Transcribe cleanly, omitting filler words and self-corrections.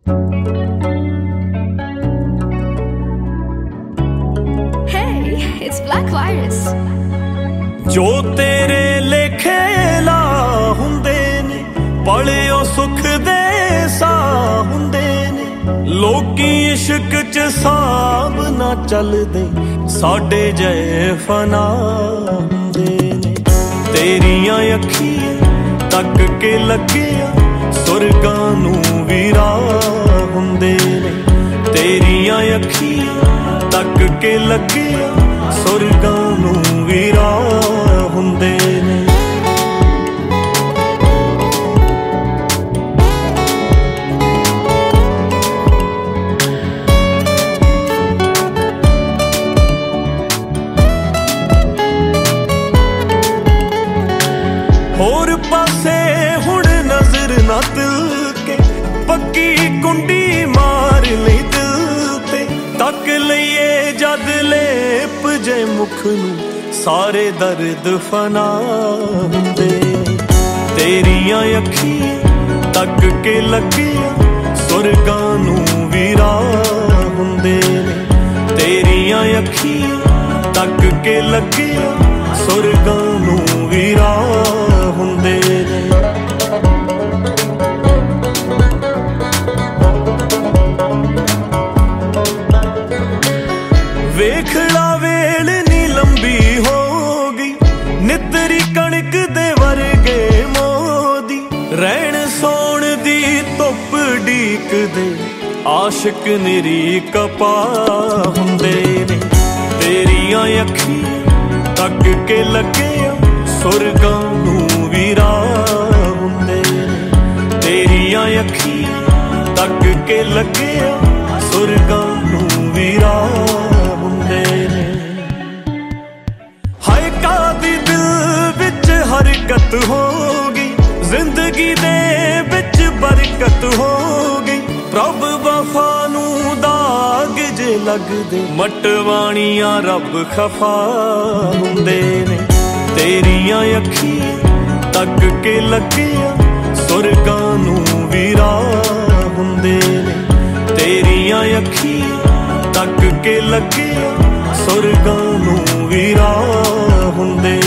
It's Black Virus. जो तेरे लेखे ला हुंदे ने बड़े सुख दे सा हुंदे ने लोकी इश्क च साब ना चलदे साडे जय फना हुंदे ने तेरियां अखियां तक के लगिया सुरगां नूं वी राह हुंदे ने तेरियां अखियां तक के लगिया सुरगां नूं वी राह हुंदे ने होर पासे हुण नजर ना दिल के पक्की कुंडी मार लई दिल ते तक लईए जद लेप जे मुख नूं सारे दर्द फना हुंदे तेरियां अखियां तक के लगिया सुरगां नूं वी राह हुंदे ने तेरियां अखियां तक के लगिया सुरगां नूं वी राह हुंदे ने वेखड़ा वेल नी लंबी हो गई नितरी कणक दे वर्गे मोदी रहन सोण दी धुप ढीक दे आशिक निरी कपा हुंदे ने तेरियां अखियां तक के लगिया सुरगां नूं वी राह हुंदे ने तेरियां अखियां तक के लगिया सुरगां नूं वी राह हुंदे ने हाय कादी दिल विच हरकत हो गई जिंदगी दे विच बरकत हो गई प्रभ वफा नूं दाग जे लगदे मटवाणियां रब खफा हुंदे ने तेरियां अखियां तक के लगिया सुरगां नूं वी राह हुंदे ने तेरियां अखियां तक के लगिया सुरगां नूं वी राह हुंदे